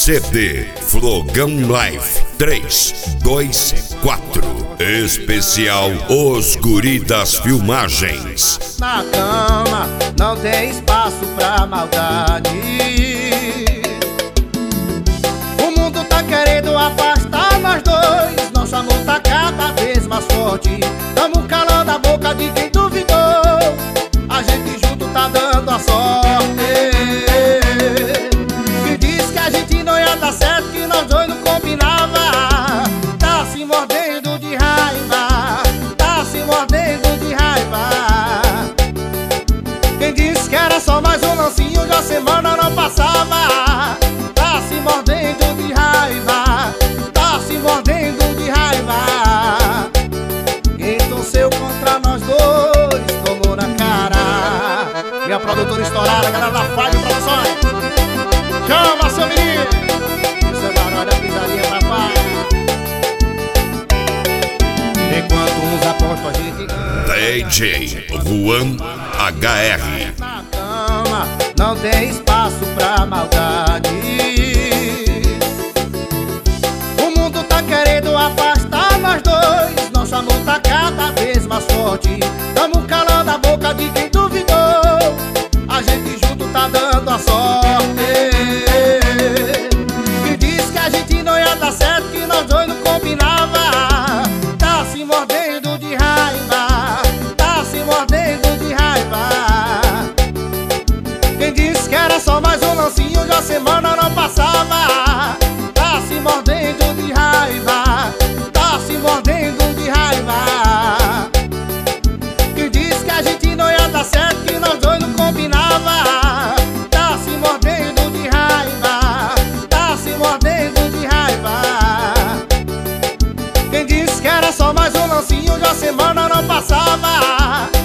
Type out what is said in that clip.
CD Flogão Live 3, 2, 4. Especial Os Guri das Filmagens. Na cama não tem espaço pra maldade. O mundo tá querendo afastar nós dois. Nosso amor tá cada vez mais forte. Tamo calando a boca de quem duvidou. A gente junto tá dando a sorte. Que diz que a gente não ia dar certo, que nós dois não combinava. Tá se mordendo de raiva, tá se mordendo de raiva. Quem disse que era só mais um lancinho, já semana não passava. Tá se mordendo de raiva, tá se mordendo de raiva. Quem torceu contra nós dois tomou na cara. Minha produtora estourada, galera da Fábio Produções. Chama, seu menino. Isso é barulho, a pisadinha pra paz. Enquanto uns apostam, a gente ganha. DJ Juan HR. Na cama não tem espaço pra maldade. O mundo tá querendo afastar nós dois. Nosso amor tá cada vez mais forte. Tamo calando a boca de quem duvidou. A gente junto tá dando a sorte. Que diz que a gente não ia dar certo, que nós dois não combinava. Tá se mordendo de raiva, tá se mordendo de raiva. Quem disse que era só mais um lancinho, já semana não passava. Tá se mordendo de raiva, tá se mordendo de raiva. Quem disse que a gente não ia dar certo, que nós dois não combinava. Tá se mordendo de raiva, tá se mordendo de raiva. Quem disse que era só mais um lancinho, já semana não passava.